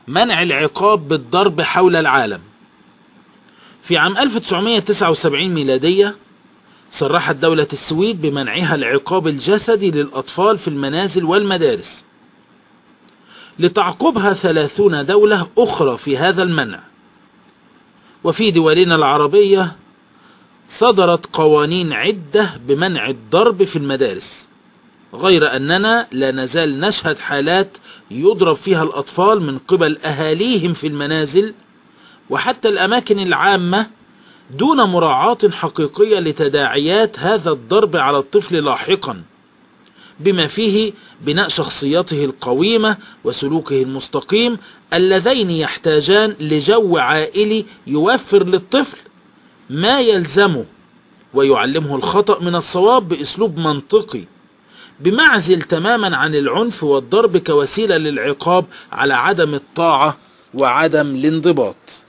منع العقاب بالضرب حول العالم. في عام 1979 ميلادية صرحت دولة السويد بمنعها العقاب الجسدي للأطفال في المنازل والمدارس، لتعقبها 30 دولة أخرى في هذا المنع. وفي دولنا العربية صدرت قوانين عدة بمنع الضرب في المدارس، غير أننا لا نزال نشهد حالات يضرب فيها الأطفال من قبل أهاليهم في المنازل وحتى الأماكن العامة دون مراعاة حقيقية لتداعيات هذا الضرب على الطفل لاحقا، بما فيه بناء شخصيته القويمة وسلوكه المستقيم اللذين يحتاجان لجو عائلي يوفر للطفل ما يلزمه ويعلمه الخطأ من الصواب بأسلوب منطقي، بمعزل تماما عن العنف والضرب كوسيلة للعقاب على عدم الطاعة وعدم الانضباط.